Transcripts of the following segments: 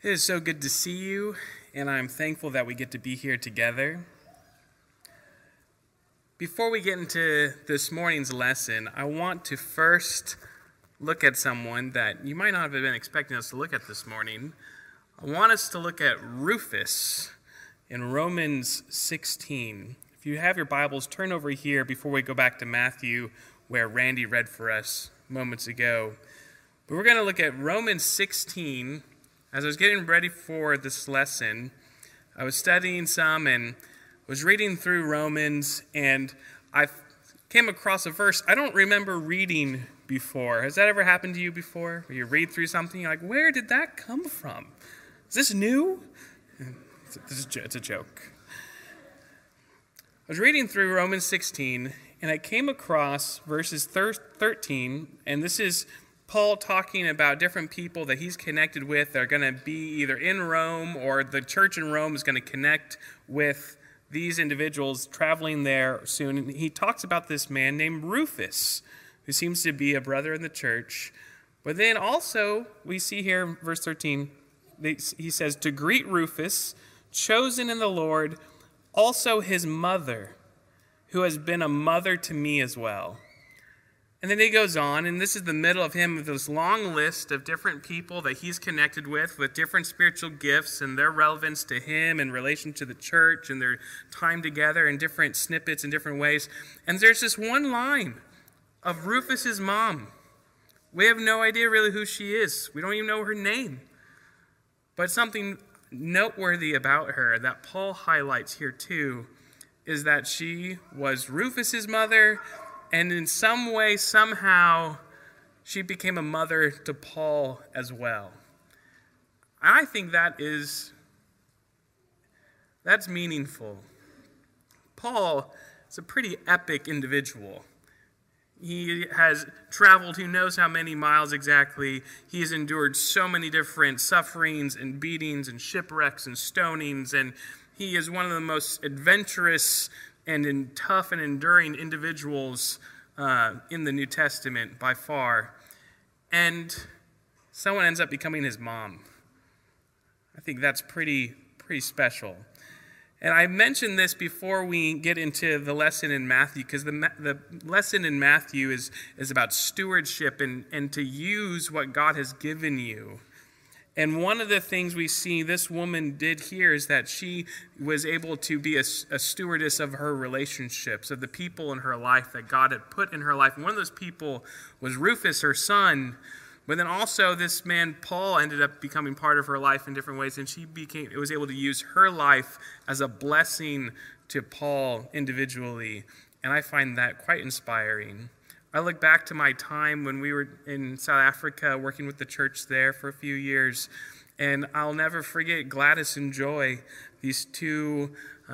It is so good to see you, and I'm thankful that we get to be here together. Before we get into this morning's lesson, I want to first look at someone that you might not have been expecting us to look at this morning. I want us to look at Rufus in Romans 16. If you have your Bibles, turn over here before we go back to Matthew, where Randy read for us moments ago. But we're going to look at Romans 16. As I was getting ready for this lesson, I was studying some and was reading through Romans, and I came across a verse I don't remember reading before. Has that ever happened to you before? Where you read through something, you're like, where did that come from? Is this new? It's a joke. I was reading through Romans 16, and I came across verses 13, and this is Paul talking about different people that he's connected with that are going to be either in Rome or the church in Rome is going to connect with these individuals traveling there soon. And he talks about this man named Rufus, who seems to be a brother in the church. But then also, we see here, verse 13, he says, to greet Rufus, chosen in the Lord, also his mother, who has been a mother to me as well. And then he goes on, and this is the middle of him with this long list of different people that he's connected with different spiritual gifts and their relevance to him in relation to the church and their time together in different snippets in different ways. And there's this one line of Rufus's mom. We have no idea really who she is. We don't even know her name. But something noteworthy about her that Paul highlights here too is that she was Rufus's mother, and in some way, somehow, she became a mother to Paul as well. I think that's meaningful. Paul is a pretty epic individual. He has traveled who knows how many miles exactly. He has endured so many different sufferings and beatings and shipwrecks and stonings, and he is one of the most adventurous and tough and enduring individuals in the New Testament by far. And someone ends up becoming his mom. I think that's pretty special. And I mentioned this before we get into the lesson in Matthew, because the lesson in Matthew is about stewardship and to use what God has given you. And one of the things we see this woman did here is that she was able to be a stewardess of her relationships, of the people in her life that God had put in her life. And one of those people was Rufus, her son. But then also this man, Paul, ended up becoming part of her life in different ways. And she was able to use her life as a blessing to Paul individually. And I find that quite inspiring. I look back to my time when we were in South Africa working with the church there for a few years, and I'll never forget Gladys and Joy, these two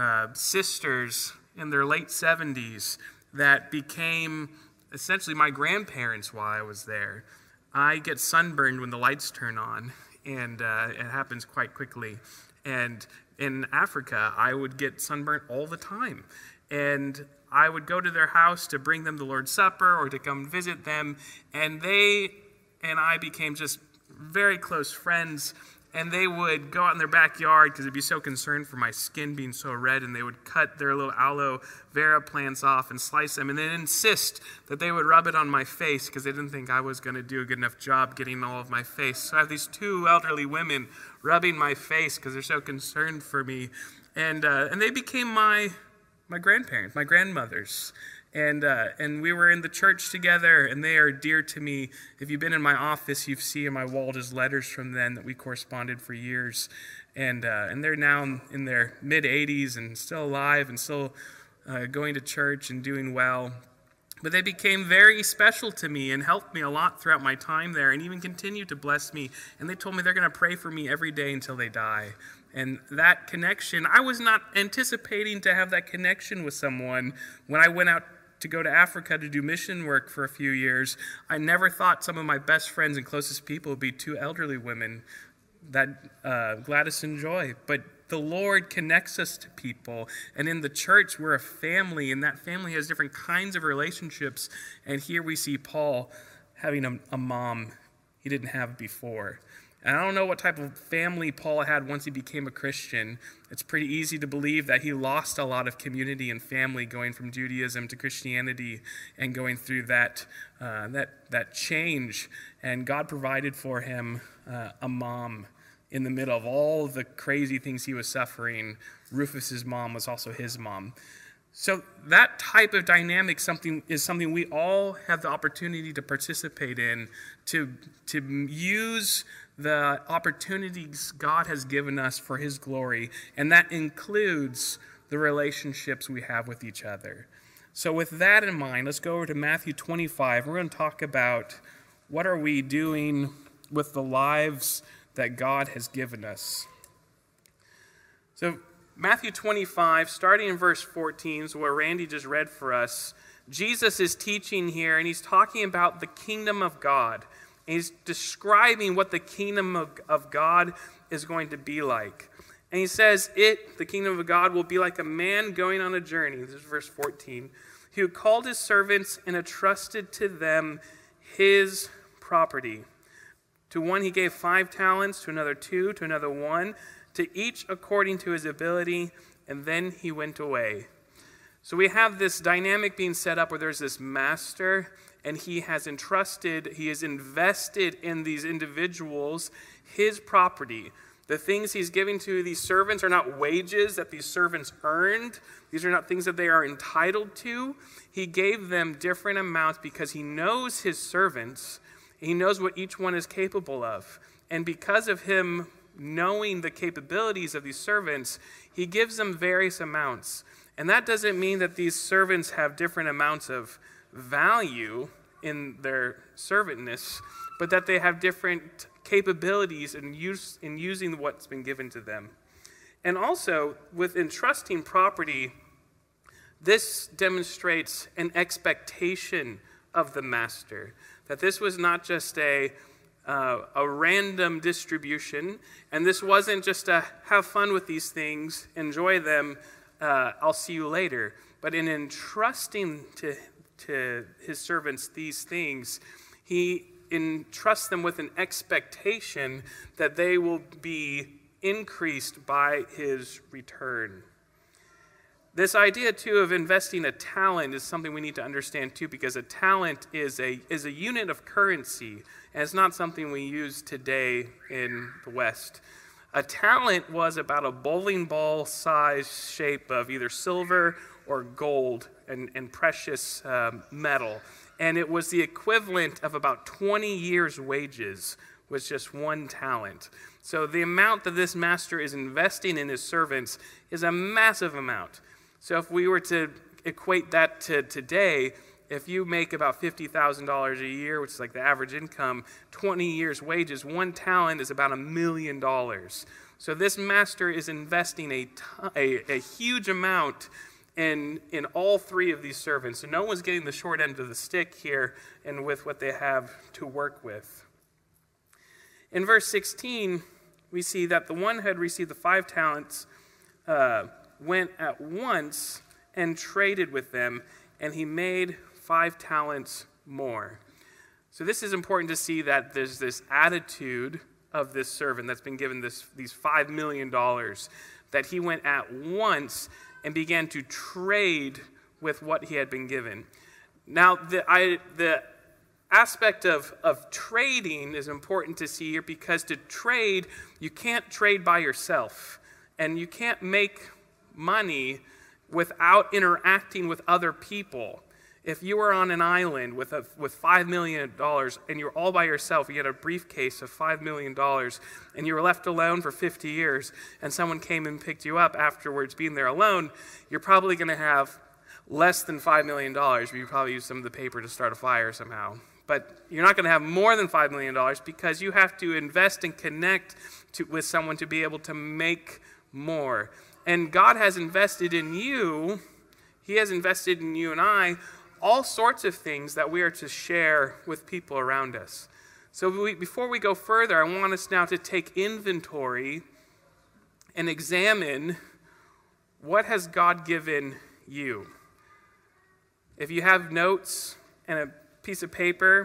sisters in their late 70s that became essentially my grandparents while I was there. I get sunburned when the lights turn on, and it happens quite quickly. And in Africa, I would get sunburned all the time. And I would go to their house to bring them the Lord's Supper or to come visit them, and they and I became just very close friends, and they would go out in their backyard because they'd be so concerned for my skin being so red, and they would cut their little aloe vera plants off and slice them, and then insist that they would rub it on my face because they didn't think I was going to do a good enough job getting all of my face. So I have these two elderly women rubbing my face because they're so concerned for me, and they became my grandparents, my grandmothers, and we were in the church together, and they are dear to me. If you've been in my office, you've seen in my wall just letters from them that we corresponded for years, and they're now in their mid-80s and still alive and still going to church and doing well. But they became very special to me and helped me a lot throughout my time there and even continue to bless me. And they told me they're going to pray for me every day until they die. And that connection, I was not anticipating to have that connection with someone when I went out to go to Africa to do mission work for a few years. I never thought some of my best friends and closest people would be two elderly women, that Gladys and Joy. But the Lord connects us to people, and in the church we're a family, and that family has different kinds of relationships. And here we see Paul having a mom he didn't have before. And I don't know what type of family Paul had once he became a Christian. It's pretty easy to believe that he lost a lot of community and family going from Judaism to Christianity and going through that change. And God provided for him a mom in the middle of all of the crazy things he was suffering. Rufus's mom was also his mom. So that type of dynamic is something we all have the opportunity to participate in, to use the opportunities God has given us for his glory, and that includes the relationships we have with each other. So with that in mind, let's go over to Matthew 25. We're going to talk about what are we doing with the lives that God has given us. So Matthew 25, starting in verse 14, is where Randy just read for us. Jesus is teaching here, and he's talking about the kingdom of God. And he's describing what the kingdom of God is going to be like. And he says, the kingdom of God, will be like a man going on a journey. This is verse 14. Who called his servants and entrusted to them his property. To one he gave 5 talents, to another 2, to another 1, to each according to his ability, and then he went away. So we have this dynamic being set up where there's this master, and he has invested in these individuals his property. The things he's giving to these servants are not wages that these servants earned. These are not things that they are entitled to. He gave them different amounts because he knows his servants. He knows what each one is capable of. And because of him knowing the capabilities of these servants, he gives them various amounts. And that doesn't mean that these servants have different amounts of value in their servantness, but that they have different capabilities in using what's been given to them. And also, with entrusting property, this demonstrates an expectation of the master, that this was not just a random distribution, and this wasn't just a have fun with these things, enjoy them, I'll see you later. But in entrusting to his servants these things, he entrusts them with an expectation that they will be increased by his return. This idea, too, of investing a talent is something we need to understand, too, because a talent is a unit of currency, and it's not something we use today in the West. A talent was about a bowling ball size shape of either silver or gold and precious metal. And it was the equivalent of about 20 years' wages, was just one talent. So the amount that this master is investing in his servants is a massive amount. So if we were to equate that to today, if you make about $50,000 a year, which is like the average income, 20 years' wages, one talent is about $1 million. So this master is investing a huge amount in all 3 of these servants. So no one's getting the short end of the stick here and with what they have to work with. In verse 16, we see that the one who had received the 5 talents went at once and traded with them, and he made 5 talents more. So this is important to see that there's this attitude of this servant that's been given these $5 million, that he went at once and began to trade with what he had been given. Now, the aspect of trading is important to see here, because to trade, you can't trade by yourself, and you can't make money without interacting with other people. If you were on an island with $5 million and you're all by yourself, you had a briefcase of $5 million, and you were left alone for 50 years, and someone came and picked you up afterwards, being there alone, you're probably going to have less than $5 million. You probably use some of the paper to start a fire somehow. But you're not going to have more than $5 million, because you have to invest and connect with someone to be able to make more. And God has invested in you. He has invested in you and I all sorts of things that we are to share with people around us. So before we go further, I want us now to take inventory and examine, what has God given you? If you have notes and a piece of paper,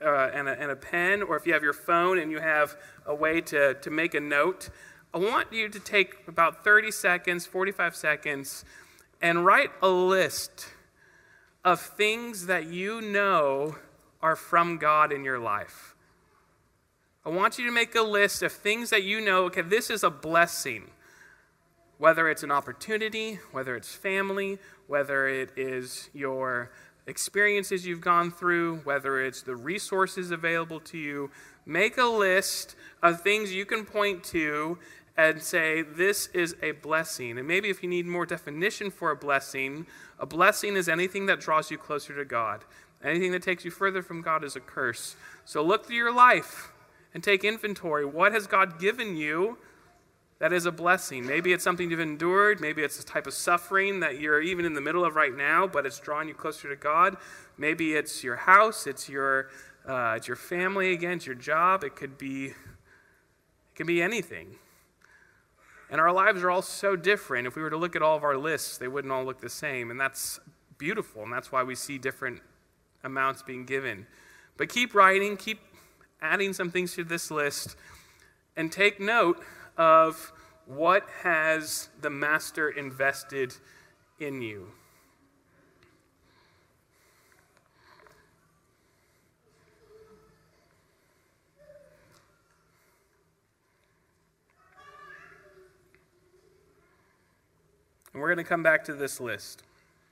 and a pen, or if you have your phone and you have a way to make a note, I want you to take about 30 seconds, 45 seconds, and write a list of things that you know are from God in your life. I want you to make a list of things that you know, okay, this is a blessing. Whether it's an opportunity, whether it's family, whether it is your experiences you've gone through, whether it's the resources available to you, make a list of things you can point to and say, this is a blessing. And maybe if you need more definition for a blessing is anything that draws you closer to God. Anything that takes you further from God is a curse. So look through your life and take inventory. What has God given you that is a blessing? Maybe it's something you've endured. Maybe it's a type of suffering that you're even in the middle of right now, but it's drawing you closer to God. Maybe it's your house. It's your family again. It's your job. It can be anything. And our lives are all so different. If we were to look at all of our lists, they wouldn't all look the same. And that's beautiful. And that's why we see different amounts being given. But keep writing. Keep adding some things to this list. And take note of what has the Master invested in you. And we're going to come back to this list.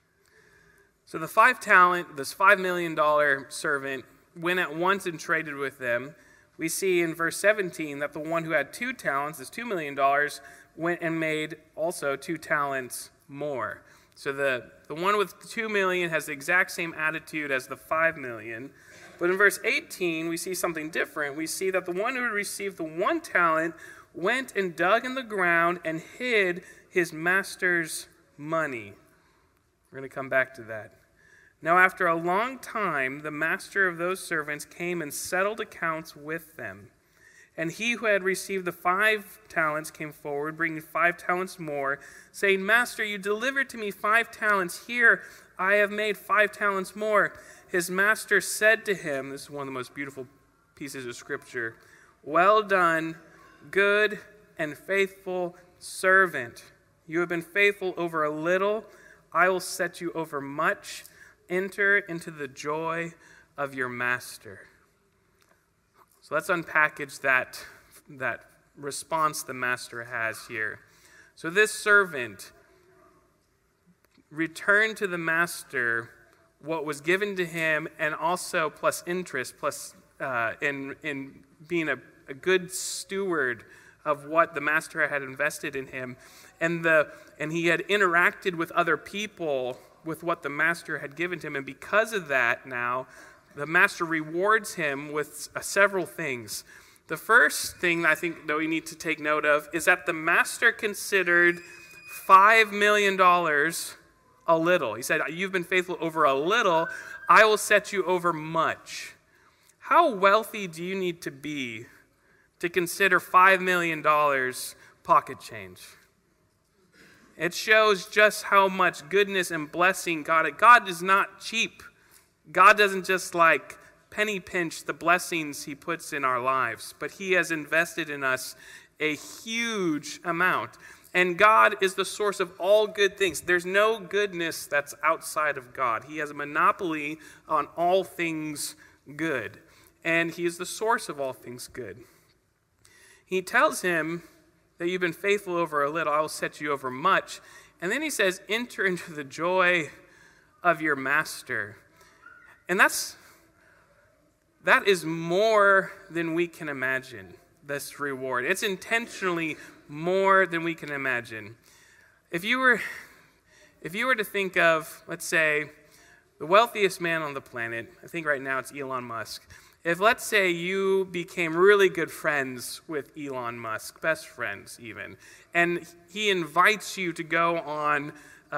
So this $5 million servant went at once and traded with them. We see in verse 17 that the one who had 2 talents, this $2 million, went and made also 2 talents more. So the one with 2 million has the exact same attitude as the 5 million. But in verse 18, we see something different. We see that the one who received the 1 talent went and dug in the ground and hid his master's money. We're going to come back to that. Now, after a long time, the master of those servants came and settled accounts with them. And he who had received the 5 talents came forward, bringing 5 talents more, saying, Master, you delivered to me 5 talents. Here I have made 5 talents more. His master said to him, this is one of the most beautiful pieces of Scripture, Well done, good and faithful servant. You have been faithful over a little. I will set you over much. Enter into the joy of your master. So let's unpackage that response the master has here. So this servant returned to the master what was given to him, and also plus interest, plus in being a good steward of what the master had invested in him. And he had interacted with other people with what the master had given to him. And because of that now, the master rewards him with several things. The first thing I think that we need to take note of is that the master considered $5 million a little. He said, you've been faithful over a little, I will set you over much. How wealthy do you need to be to consider $5 million pocket change? It shows just how much goodness and blessing God is not cheap. God doesn't just like penny pinch the blessings he puts in our lives, but he has invested in us a huge amount. And God is the source of all good things. There's no goodness that's outside of God. He has a monopoly on all things good. And he is the source of all things good. He tells him that you've been faithful over a little, I will set you over much. And then he says, enter into the joy of your master. And that is more than we can imagine, this reward. It's intentionally more than we can imagine. If you were to think of, let's say, the wealthiest man on the planet, I think right now it's Elon Musk. If, let's say, you became really good friends with Elon Musk, best friends even, and he invites you to go on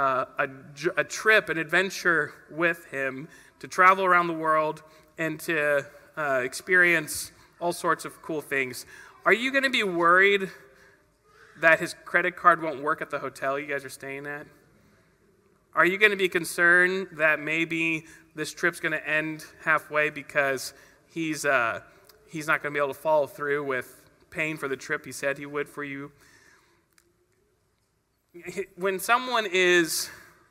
a trip, an adventure with him, to travel around the world and to experience all sorts of cool things, are you going to be worried that his credit card won't work at the hotel you guys are staying at? Are you going to be concerned that maybe this trip's going to end halfway because he's not going to be able to follow through with paying for the trip he said he would for you. When someone is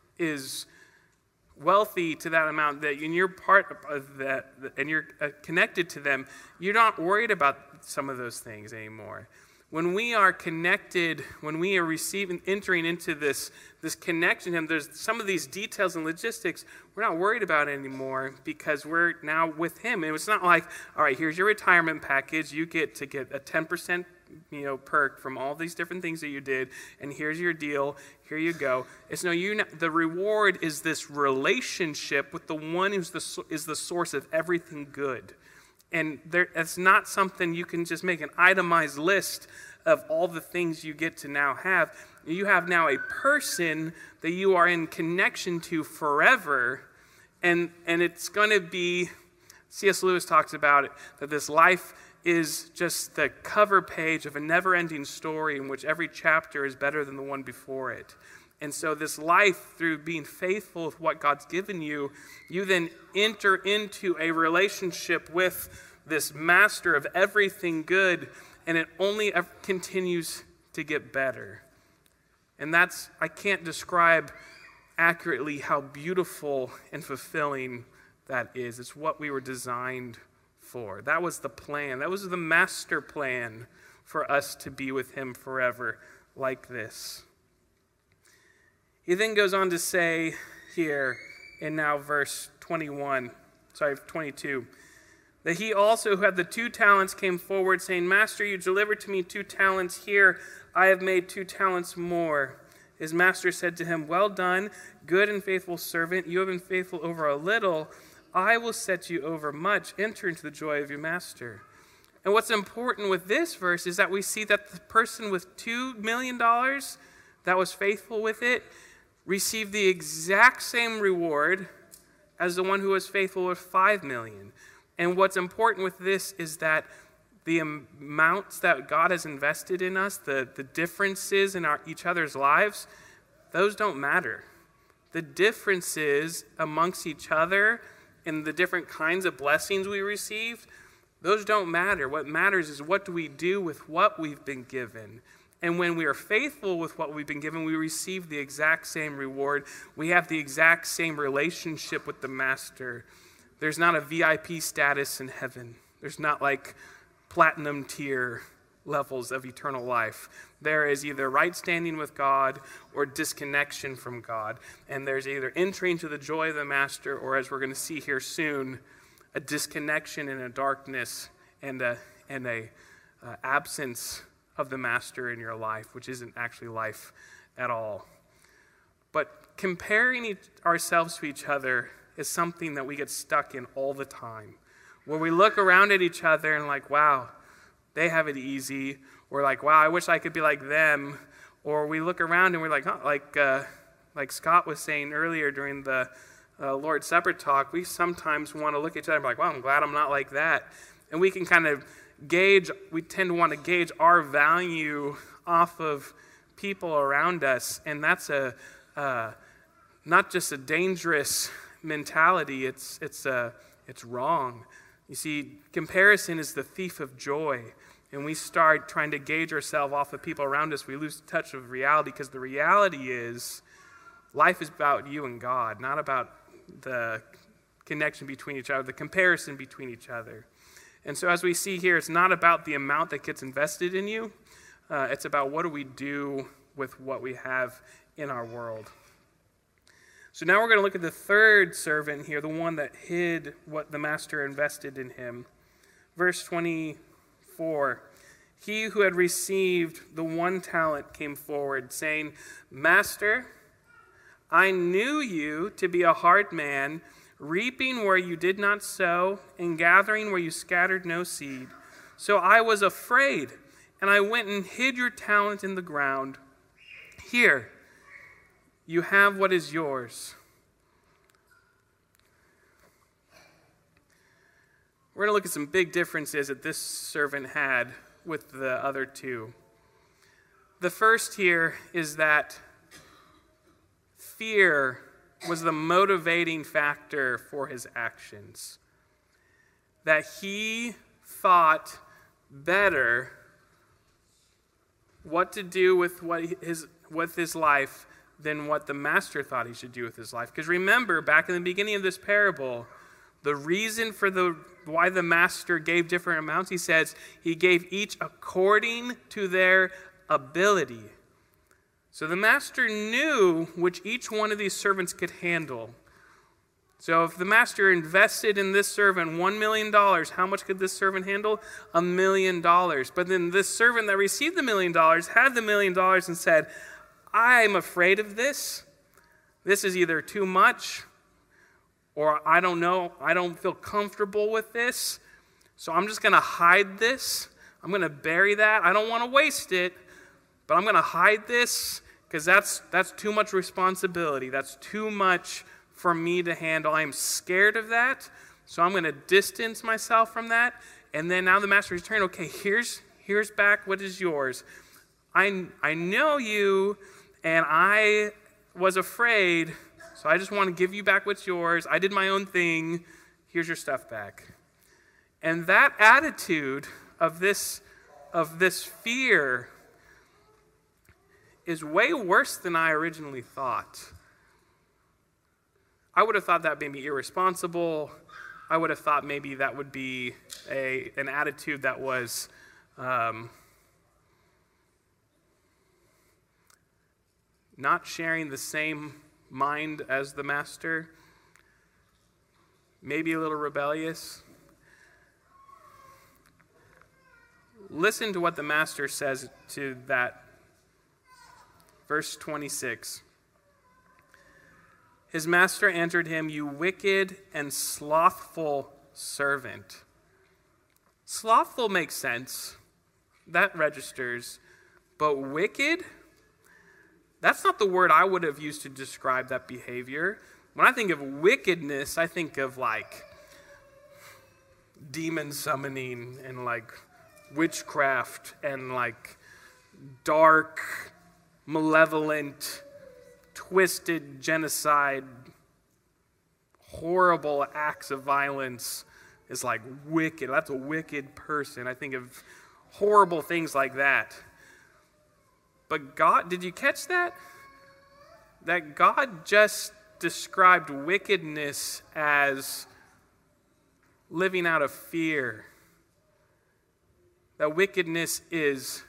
wealthy to that amount, that and you're part of that, and you're connected to them, you're not worried about some of those things anymore. When we are connected, when we are entering into this connection to him, there's some of these details and logistics we're not worried about anymore because we're now with him. And it's not like, all right, here's your retirement package. You get to get a 10% perk from all these different things that you did, and here's your deal. Here you go. It's no, the reward is this relationship with the one who's is the source of everything good. And it's not something you can just make an itemized list of all the things you get to now have. You have now a person that you are in connection to forever, and it's going to be, C.S. Lewis talks about it, that this life is just the cover page of a never-ending story in which every chapter is better than the one before it. And so this life, through being faithful with what God's given you, you then enter into a relationship with this master of everything good, and it only continues to get better. And I can't describe accurately how beautiful and fulfilling that is. It's what we were designed for. That was the plan. That was the master plan for us to be with him forever like this. He then goes on to say here in now verse 22, that he also who had the 2 talents came forward, saying, Master, you delivered to me 2 talents. Here I have made 2 talents more. His master said to him, Well done, good and faithful servant. You have been faithful over a little. I will set you over much. Enter into the joy of your master. And what's important with this verse is that we see that the person with $2 million that was faithful with it received the exact same reward as the one who was faithful with $5 million. And what's important with this is that the amounts that God has invested in us, the differences in each other's lives, those don't matter. The differences amongst each other and the different kinds of blessings we received, those don't matter. What matters is what do we do with what we've been given. And when we are faithful with what we've been given, we receive the exact same reward. We have the exact same relationship with the Master. There's not a VIP status in heaven. There's not like platinum tier levels of eternal life. There is either right standing with God or disconnection from God. And there's either entering to the joy of the Master or, as we're going to see here soon, a disconnection and a darkness and a absence of the Master in your life, which isn't actually life at all. But comparing ourselves to each other is something that we get stuck in all the time. Where we look around at each other and like, wow, they have it easy. We're like, wow, I wish I could be like them. Or we look around and we're like, like Scott was saying earlier during the Lord's Supper talk, we sometimes want to look at each other and be like, wow, I'm glad I'm not like that. And we can kind of we tend to want to gauge our value off of people around us. And that's not just a dangerous mentality, it's wrong. You see, comparison is the thief of joy. And we start trying to gauge ourselves off of people around us, we lose touch of reality, because the reality is life is about you and God, not about the connection between each other, the comparison between each other. And so as we see here, it's not about the amount that gets invested in you. It's about what do we do with what we have in our world. So now we're going to look at the third servant here, the one that hid what the master invested in him. Verse 24, he who had received the 1 talent came forward, saying, Master, I knew you to be a hard man, reaping where you did not sow, and gathering where you scattered no seed. So I was afraid, and I went and hid your talent in the ground. Here, you have what is yours. We're going to look at some big differences that this servant had with the other 2. The first here is that fear was the motivating factor for his actions. that he thought better what to do with his life than what the master thought he should do with his life. Because remember, back in the beginning of this parable, the reason for why the master gave different amounts, he says he gave each according to their ability. So the master knew which each one of these servants could handle. So if the master invested in this servant $1 million, how much could this servant handle? $1 million. But then this servant that received the $1 million had the $1 million and said, I'm afraid of this. This is either too much, or I don't know, I don't feel comfortable with this. So I'm just going to hide this. I'm going to bury that. I don't want to waste it, but I'm going to hide this because that's too much responsibility. That's too much for me to handle. I'm scared of that, so I'm going to distance myself from that. And then now the master returned. Okay, here's back what is yours. I know you, and I was afraid, so I just want to give you back what's yours. I did my own thing. Here's your stuff back. And that attitude of this fear is way worse than I originally thought. I would have thought that made me irresponsible. I would have thought maybe that would be an attitude that was not sharing the same mind as the master, maybe a little rebellious. Listen to what the master says to that. Verse 26. His master answered him, "You wicked and slothful servant." Slothful makes sense. That registers. But wicked? That's not the word I would have used to describe that behavior. When I think of wickedness, I think of like demon summoning and like witchcraft and like dark, malevolent, twisted genocide, horrible acts of violence is like wicked. That's a wicked person. I think of horrible things like that. But God, did you catch that? That God just described wickedness as living out of fear. That wickedness is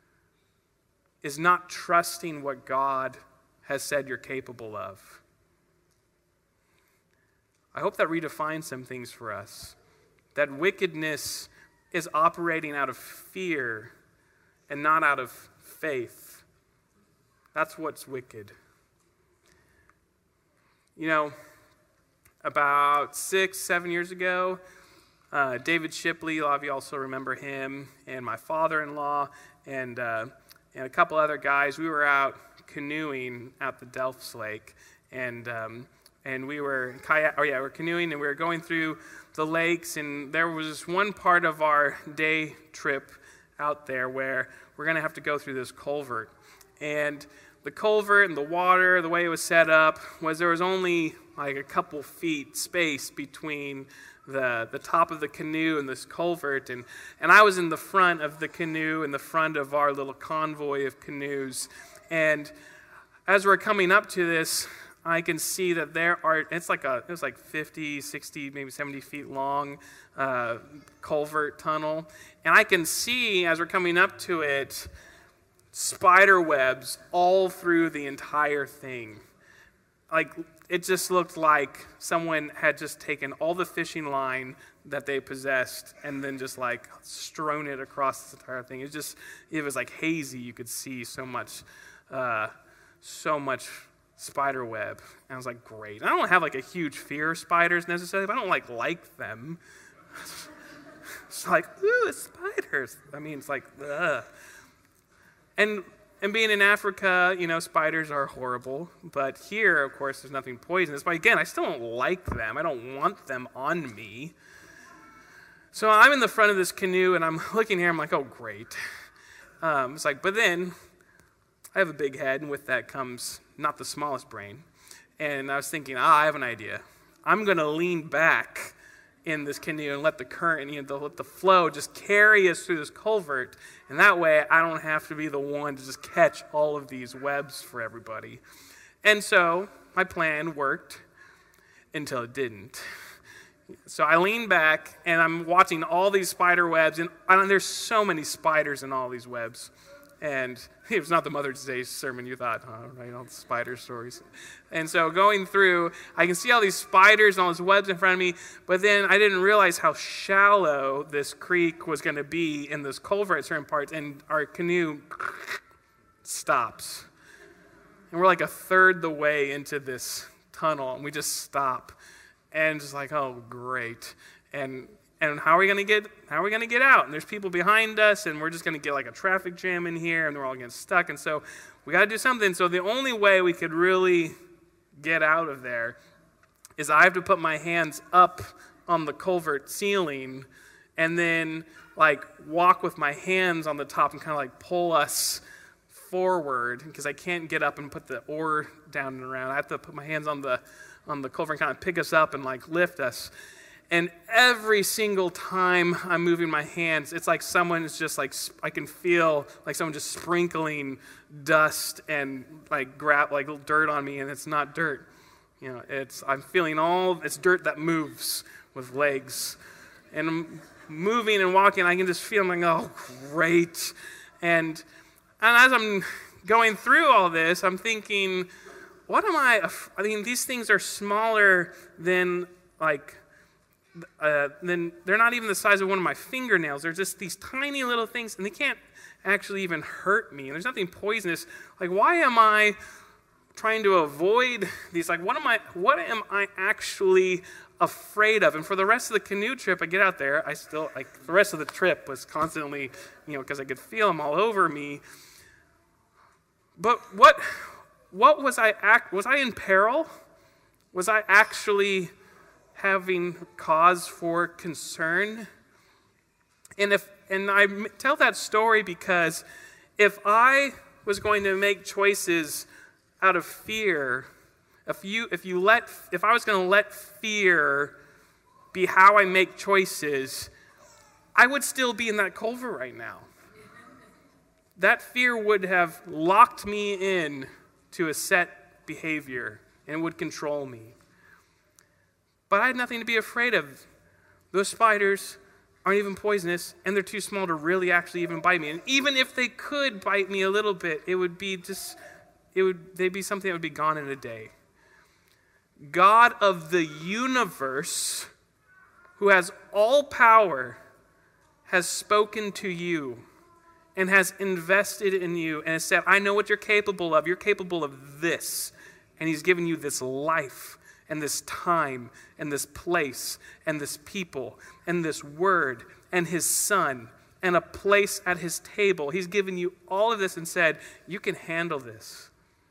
not trusting what God has said you're capable of. I hope that redefines some things for us. That wickedness is operating out of fear and not out of faith. That's what's wicked. You know, about 6-7 years ago, David Shipley, a lot of you also remember him, and my father-in-law, and a couple other guys, we were out canoeing at the Delphs Lake, and we were we're canoeing, and we were going through the lakes, and there was one part of our day trip out there where we're going to have to go through this culvert. And the culvert and the water, the way it was set up, was there was only like a couple feet space between the top of the canoe and this culvert. And I was in the front of the canoe, in the front of our little convoy of canoes. And as we're coming up to this, I can see that it was like 50, 60, maybe 70 feet long culvert tunnel. And I can see, as we're coming up to it, spider webs all through the entire thing. Like, it just looked like someone had just taken all the fishing line that they possessed and then just like strewn it across this entire thing. It was like hazy. You could see so much spider web. And I was like, great. I don't have like a huge fear of spiders necessarily, but I don't like them. It's like, ooh, it's spiders. I mean, it's like, ugh. And being in Africa, you know, spiders are horrible. But here, of course, there's nothing poisonous. But again, I still don't like them. I don't want them on me. So I'm in the front of this canoe, and I'm looking here. I'm like, oh, great. It's like, but then I have a big head, and with that comes not the smallest brain. And I was thinking, I have an idea. I'm going to lean back in this canoe and let the current, let the flow just carry us through this culvert. And that way I don't have to be the one to just catch all of these webs for everybody. And so my plan worked until it didn't. So I lean back and I'm watching all these spider webs, and there's so many spiders in all these webs. And it was not the Mother's Day sermon you thought, right, all the spider stories. And so going through, I can see all these spiders and all these webs in front of me, but then I didn't realize how shallow this creek was going to be in this culvert at certain parts, and our canoe stops. And we're like a third the way into this tunnel, and we just stop. And just like, oh, great. And how are we going to get out? And there's people behind us, and we're just going to get like a traffic jam in here, and we're all getting stuck. And so we got to do something. So the only way we could really get out of there is I have to put my hands up on the culvert ceiling and then like walk with my hands on the top and kind of like pull us forward, because I can't get up and put the oar down and around. I have to put my hands on the culvert and kind of pick us up and like lift us. And every single time I'm moving my hands, it's like someone is just like, I can feel like someone just sprinkling dust and like dirt on me, and it's not dirt. I'm feeling it's dirt that moves with legs. And I'm moving and walking, I can just feel, I'm like, oh, great. And as I'm going through all this, I'm thinking, these things are smaller than then they're not even the size of one of my fingernails. They're just these tiny little things, and they can't actually even hurt me. And there's nothing poisonous. Like, why am I trying to avoid these? Like, what am I actually afraid of? And for the rest of the canoe trip, I get out there, I still, the rest of the trip was constantly, because I could feel them all over me. But what was I in peril? Was I actually having cause for concern? And I tell that story because if I was going to make choices out of fear, if I was going to let fear be how I make choices, I would still be in that culvert right now. That fear would have locked me in to a set behavior and would control me. But I had nothing to be afraid of. Those spiders aren't even poisonous, and they're too small to really actually even bite me. And even if they could bite me a little bit, they'd be something that would be gone in a day. God of the universe, who has all power, has spoken to you and has invested in you and has said, I know what you're capable of. You're capable of this. And he's given you this life and this time and this place and this people and this word and his son and a place at his table. He's given you all of this and said, you can handle this.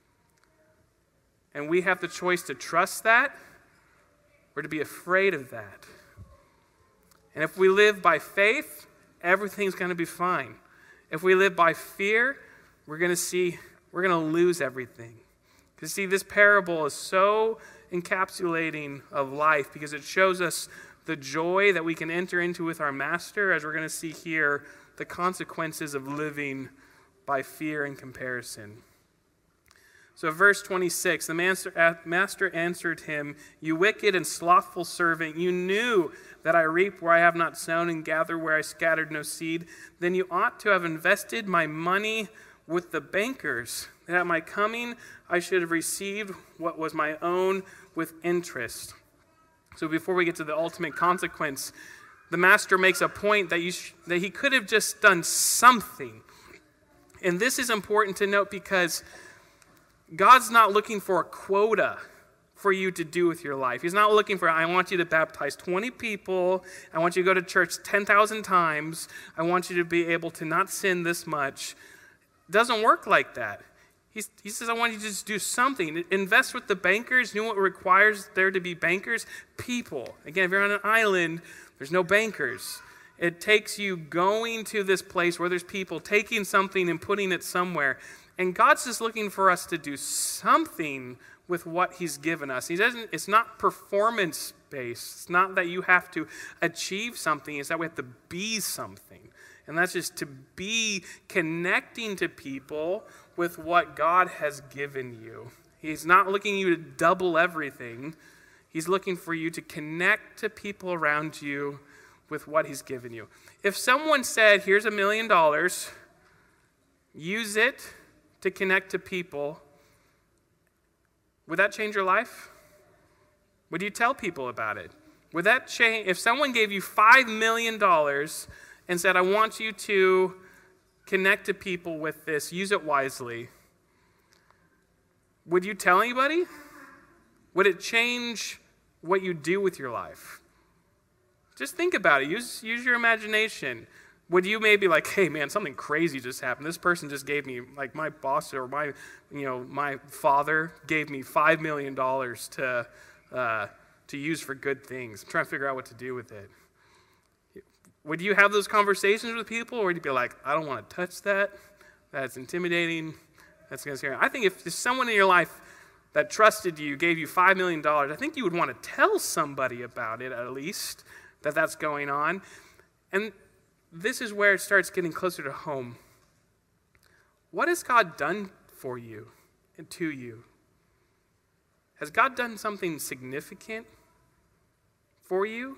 And we have the choice to trust that or to be afraid of that. And if we live by faith, everything's going to be fine. If we live by fear, we're going to lose everything. Because see, this parable is so encapsulating of life because it shows us the joy that we can enter into with our master, as we're going to see here, the consequences of living by fear and comparison. So verse 26, the master answered him, you wicked and slothful servant, you knew that I reap where I have not sown and gather where I scattered no seed. Then you ought to have invested my money with the bankers, that at my coming I should have received what was my own with interest. So before we get to the ultimate consequence, the master makes a point that he could have just done something. And this is important to note because God's not looking for a quota for you to do with your life. He's not looking for, I want you to baptize 20 people. I want you to go to church 10,000 times. I want you to be able to not sin this much. It doesn't work like that. He says, I want you to just do something. Invest with the bankers. You know what requires there to be bankers? People. Again, if you're on an island, there's no bankers. It takes you going to this place where there's people, taking something and putting it somewhere. And God's just looking for us to do something with what he's given us. It's not performance-based. It's not that you have to achieve something. It's that we have to be something. And that's just to be connecting to people with what God has given you. He's not looking you to double everything. He's looking for you to connect to people around you with what he's given you. If someone said, here's $1 million, use it to connect to people, would that change your life? Would you tell people about it? Would that change? If someone gave you $5 million and said, I want you to connect to people with this, use it wisely, would you tell anybody? Would it change what you do with your life? Just think about it. Use your imagination. Would you maybe like, hey man, something crazy just happened. This person just gave me, like my boss or my father gave me $5 million to use for good things. I'm trying to figure out what to do with it. Would you have those conversations with people, or would you be like, I don't want to touch that. That's intimidating. That's going to scare me. I think if someone in your life that trusted you gave you $5 million, I think you would want to tell somebody about it at least, that that's going on. And this is where it starts getting closer to home. What has God done for you and to you? Has God done something significant for you?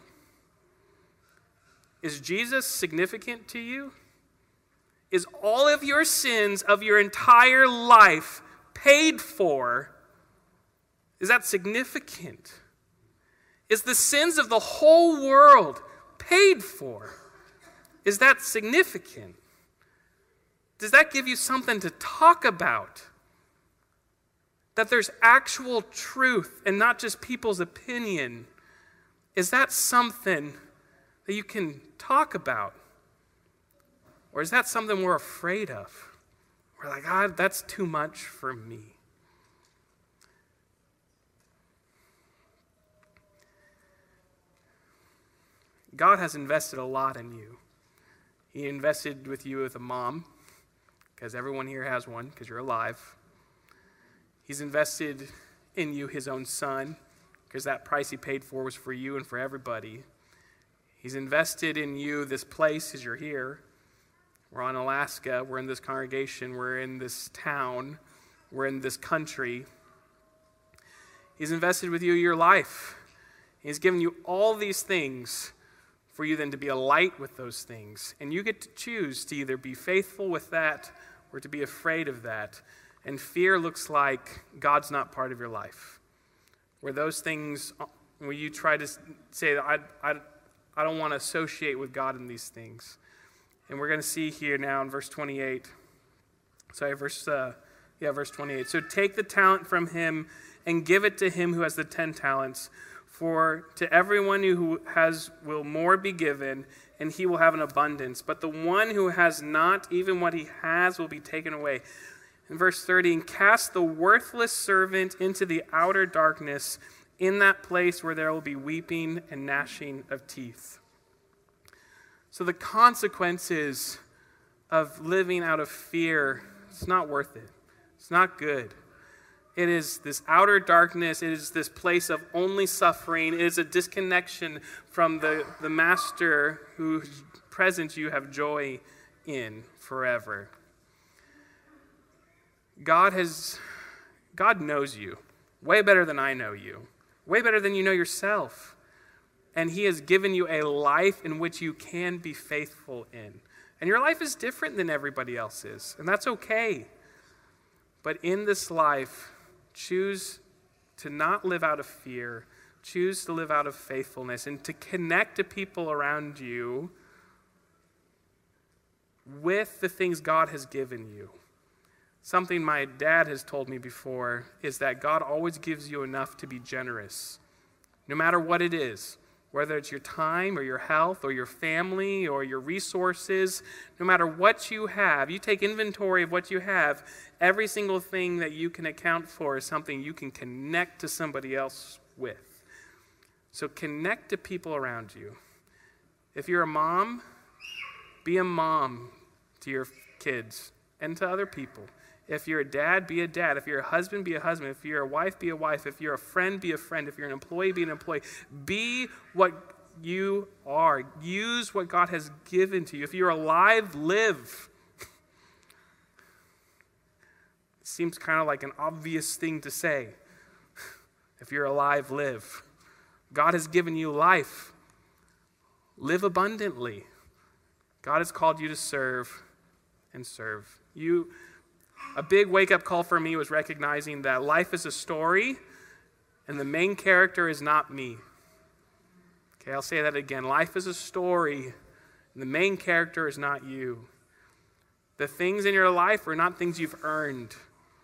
Is Jesus significant to you? Is all of your sins of your entire life paid for? Is that significant? Is the sins of the whole world paid for? Is that significant? Does that give you something to talk about? That there's actual truth and not just people's opinion. Is that something that you can talk about? Or is that something we're afraid of? We're like, God, that's too much for me. God has invested a lot in you. He invested with you with a mom, because everyone here has one, because you're alive. He's invested in you his own son, because that price he paid for was for you and for everybody. He's invested in you this place as you're here. We're on Alaska. We're in this congregation. We're in this town. We're in this country. He's invested with you your life. He's given you all these things for you then to be a light with those things. And you get to choose to either be faithful with that or to be afraid of that. And fear looks like God's not part of your life. Where those things, where you try to say, I don't want to associate with God in these things. And we're going to see here now in verse 28. Verse 28. So take the talent from him and give it to him who has the 10 talents. For to everyone who has will more be given, and he will have an abundance. But the one who has not, even what he has, will be taken away. In verse 30, and cast the worthless servant into the outer darkness, in that place where there will be weeping and gnashing of teeth. So the consequences of living out of fear, it's not worth it. It's not good. It is this outer darkness. It is this place of only suffering. It is a disconnection from the master whose presence you have joy in forever. God knows you way better than I know you, way better than you know yourself. And he has given you a life in which you can be faithful in. And your life is different than everybody else's, and that's okay. But in this life, choose to not live out of fear. Choose to live out of faithfulness and to connect to people around you with the things God has given you. Something my dad has told me before is that God always gives you enough to be generous, no matter what it is. Whether it's your time or your health or your family or your resources, no matter what you have, you take inventory of what you have, every single thing that you can account for is something you can connect to somebody else with. So connect to people around you. If you're a mom, Be a mom to your kids and to other people. If you're a dad, be a dad. If you're a husband, be a husband. If you're a wife, be a wife. If you're a friend, be a friend. If you're an employee, be an employee. Be what you are. Use what God has given to you. If you're alive, live. It seems kind of like an obvious thing to say. If you're alive, live. God has given you life. Live abundantly. God has called you to serve and serve. A big wake-up call for me was recognizing that life is a story and the main character is not me. Okay, I'll say that again. Life is a story and the main character is not you. The things in your life are not things you've earned.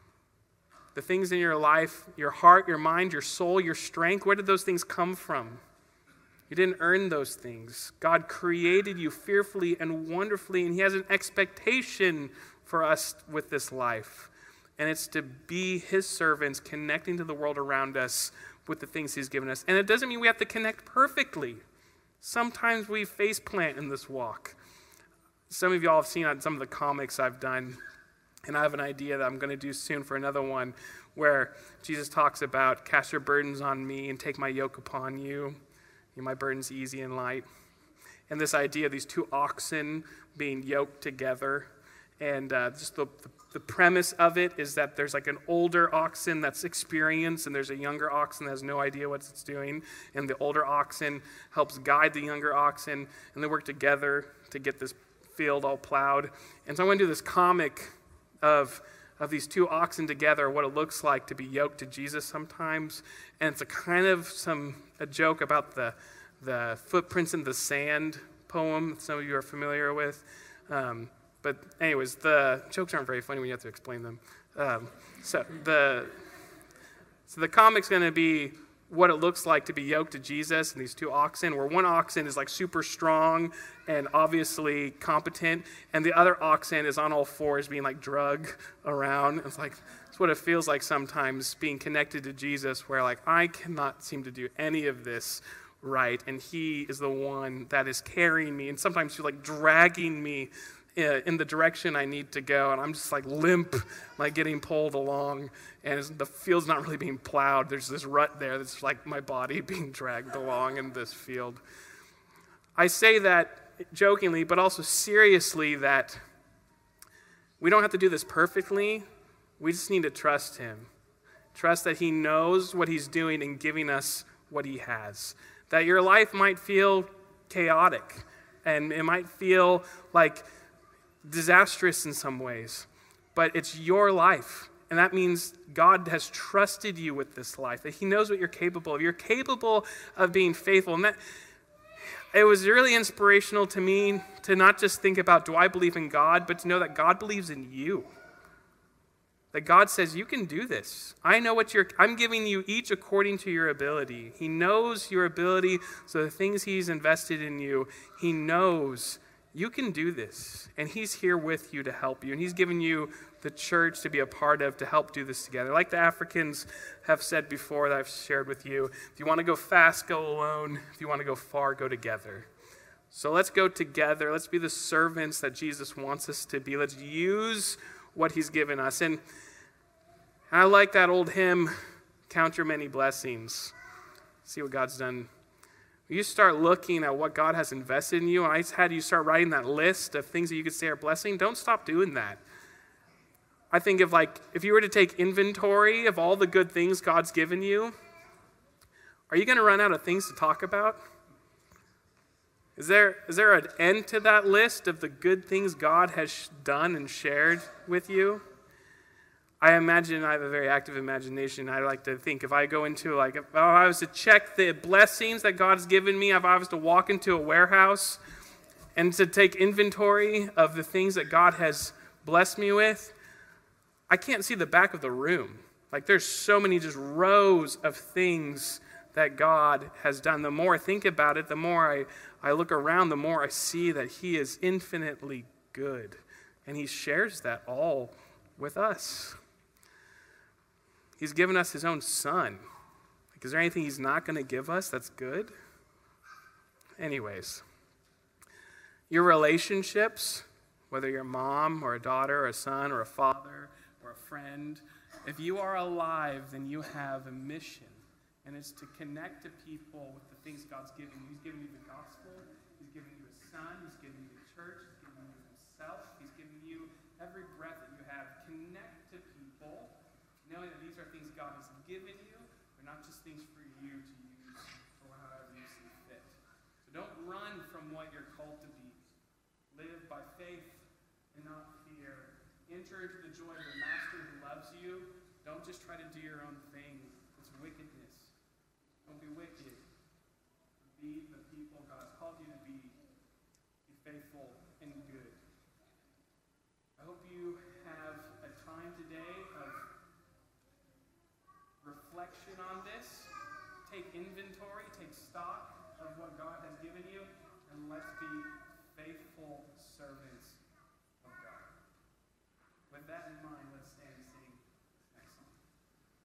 The things in your life, your heart, your mind, your soul, your strength, where did those things come from? You didn't earn those things. God created you fearfully and wonderfully, and he has an expectation for us with this life. And it's to be his servants, connecting to the world around us with the things he's given us. And it doesn't mean we have to connect perfectly. Sometimes we faceplant in this walk. Some of y'all have seen on some of the comics I've done, and I have an idea that I'm going to do soon for another one, where Jesus talks about, cast your burdens on me and take my yoke upon you. My burden's easy and light. And this idea of these two oxen being yoked together. And just the premise of it is that there's like an older oxen that's experienced, and there's a younger oxen that has no idea what it's doing. And the older oxen helps guide the younger oxen, and they work together to get this field all plowed. And so I'm going to do this comic of these two oxen together, what it looks like to be yoked to Jesus sometimes. And it's a kind of a joke about the footprints in the sand poem some of you are familiar with. But anyways, the jokes aren't very funny when you have to explain them. So the comic's going to be what it looks like to be yoked to Jesus and these two oxen, where one oxen is like super strong and obviously competent, and the other oxen is on all fours being like drug around. It's what it feels like sometimes being connected to Jesus, where like I cannot seem to do any of this right, and he is the one that is carrying me, and sometimes you're like dragging me in the direction I need to go, and I'm just like limp, like getting pulled along, and the field's not really being plowed. There's this rut there that's like my body being dragged along in this field. I say that jokingly, but also seriously, that we don't have to do this perfectly. We just need to trust him. Trust that he knows what he's doing in giving us what he has. That your life might feel chaotic, and it might feel like disastrous in some ways, but it's your life, and that means God has trusted you with this life, that he knows what you're capable of. You're capable of being faithful, and that it was really inspirational to me to not just think about, do I believe in God, but to know that God believes in you. That God says, you can do this. I know I'm giving you each according to your ability. He knows your ability, so the things he's invested in you, he knows you can do this, and he's here with you to help you, and he's given you the church to be a part of to help do this together. Like the Africans have said before that I've shared with you, if you want to go fast, go alone. If you want to go far, go together. So let's go together. Let's be the servants that Jesus wants us to be. Let's use what he's given us. And I like that old hymn, Count Your Many Blessings. See what God's done. You start looking at what God has invested in you, and I had you start writing that list of things that you could say are blessing. Don't stop doing that. I think if you were to take inventory of all the good things God's given you, are you going to run out of things to talk about? Is there an end to that list of the good things God has done and shared with you? I imagine I have a very active imagination. I like to think if I go into if I was to check the blessings that God has given me, if I was to walk into a warehouse and to take inventory of the things that God has blessed me with, I can't see the back of the room. There's so many just rows of things that God has done. The more I think about it, the more I look around, the more I see that he is infinitely good. And he shares that all with us. He's given us his own son. Is there anything he's not going to give us that's good? Anyways, Your relationships, whether you're a mom or a daughter or a son or a father or a friend, if you are alive, then you have a mission. And it's to connect to people with the things God's given you. He's given you the gospel. He's given you his son. He's given you the church. He's given you himself. He's given you every breath that you have. Connect to people, knowing that these are things God has given you. They're not just things for you to use for however you see fit. So don't run from what you're called to be. Live by faith and not fear. Enter into the joy of the master who loves you. Don't just try to do your own thing. It's wickedness. Don't be wicked. Be the people God has called you to be. Be faithful and good. I hope you have a time today of reflection on this. Take inventory, take stock of what God has given you, and let's be faithful servants